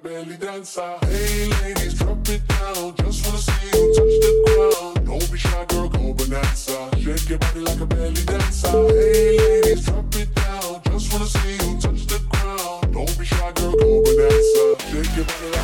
belly dancer. Hey ladies, drop it down. Just wanna see you touch the ground. Don't be shy, girl, go bonanza. Shake your body like a belly dancer. Hey ladies, drop it down. Just wanna see you touch the ground. Don't be shy, girl, go bonanza. Shake your body like